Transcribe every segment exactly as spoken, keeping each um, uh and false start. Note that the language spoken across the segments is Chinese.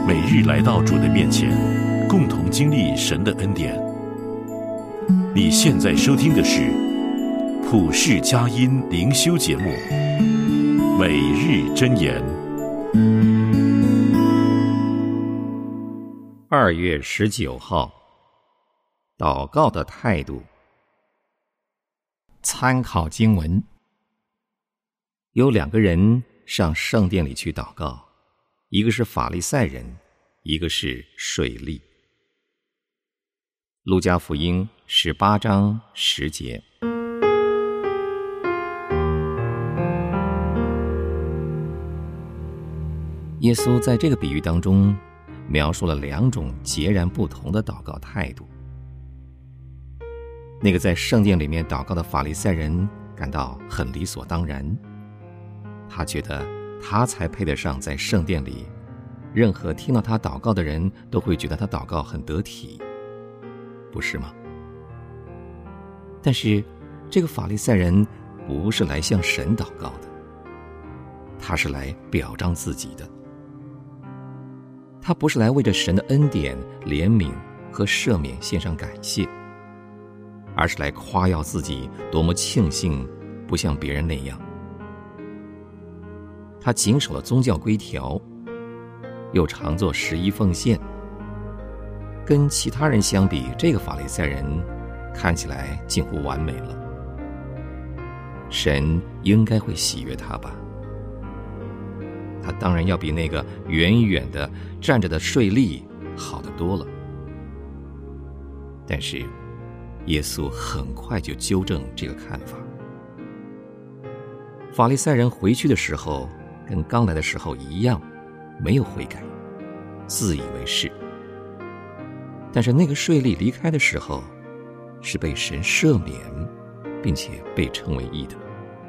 每日来到主的面前，共同经历神的恩典。你现在收听的是普世佳音灵修节目《每日箴言》。 二月十九号，祷告的态度。参考经文：有两个人上圣殿里去祷告，一个是法利赛人，一个是税吏。路加福音十八章十节。耶稣在这个比喻当中描述了两种截然不同的祷告态度。那个在圣殿里面祷告的法利赛人感到很理所当然，他觉得他才配得上在圣殿里，任何听到他祷告的人都会觉得他祷告很得体，不是吗？但是这个法利赛人不是来向神祷告的，他是来表彰自己的。他不是来为着神的恩典、怜悯和赦免献上感谢，而是来夸耀自己多么庆幸不像别人那样。他谨守了宗教规条，又常做十一奉献。跟其他人相比，这个法利赛人看起来近乎完美了。神应该会喜悦他吧？他当然要比那个远远的站着的税吏好得多了。但是耶稣很快就纠正这个看法。法利赛人回去的时候跟刚来的时候一样，没有悔改，自以为是。但是那个税吏离开的时候是被神赦免，并且被称为义的。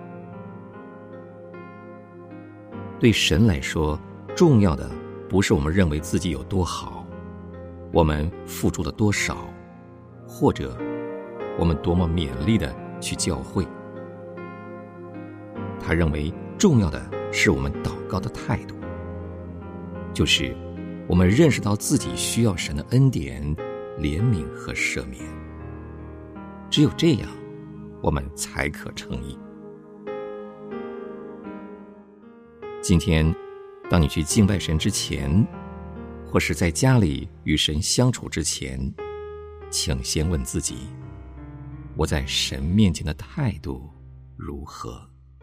对神来说，重要的不是我们认为自己有多好，我们付出了多少，或者我们多么勉励的去教会。他认为重要的是我们祷告的态度，就是我们认识到自己需要神的恩典、怜悯和赦免。只有这样，我们才可称义。今天当你去敬拜神之前，或是在家里与神相处之前，请先问自己，我在神面前的态度如何？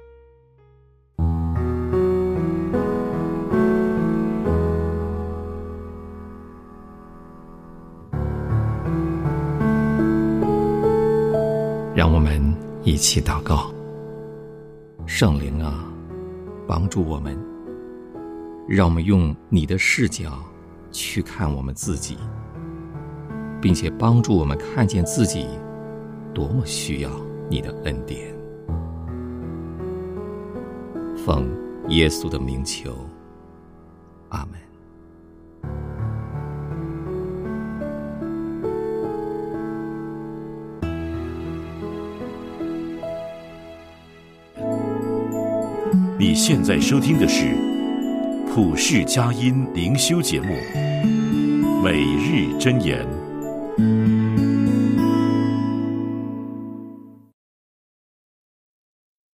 让我们一起祷告。圣灵啊，帮助我们，让我们用你的视角去看我们自己，并且帮助我们看见自己多么需要你的恩典。奉耶稣的名求，阿们。 你现在收听的是普世佳音灵修节目《每日箴言》。